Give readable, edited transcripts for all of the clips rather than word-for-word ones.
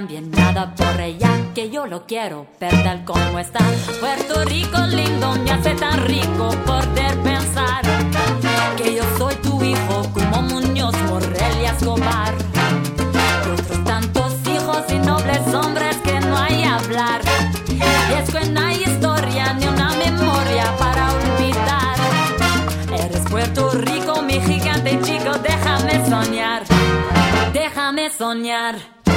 cambie nada por ella, que yo lo quiero perder como está. Puerto Rico lindo, me hace tan rico poder pensar que yo soy tu hijo como Muñoz, Morrell y Escobar. De otros tantos hijos y nobles hombres que no hay hablar. Y es que no hay historia ni una memoria para olvidar. Eres Puerto Rico, mi gigante chico, déjame soñar. Déjame soñar.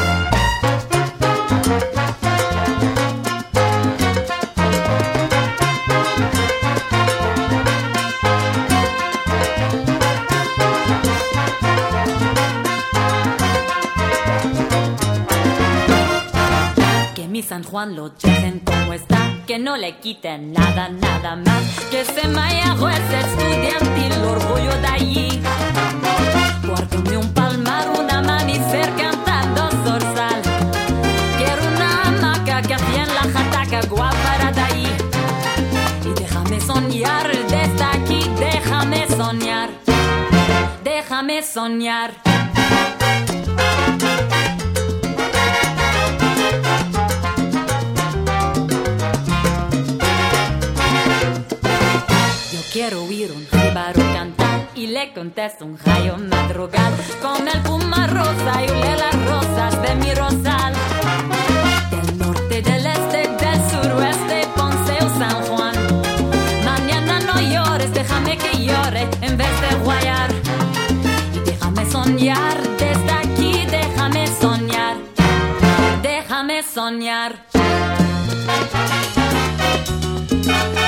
Que mi San Juan lo dejen como está, que no le quiten nada, nada más. Que se vaya juez estudiantil, orgullo de allí. Guárdame un palmar, una mamífer cantando zorzal. Quiero una hamaca que hacía en la jataca, guapara de ahí. Y déjame soñar desde aquí, déjame soñar. Déjame soñar. Yo quiero oír un jíbaro cantar y le contesto un rayo madrugar. Con el puma rosa y olé las rosas de mi rosal. Del norte, del este, del suroeste, Ponce o San Juan. Mañana no llores, déjame que llore en vez de guayar. Y déjame soñar desde aquí, déjame soñar. Déjame soñar.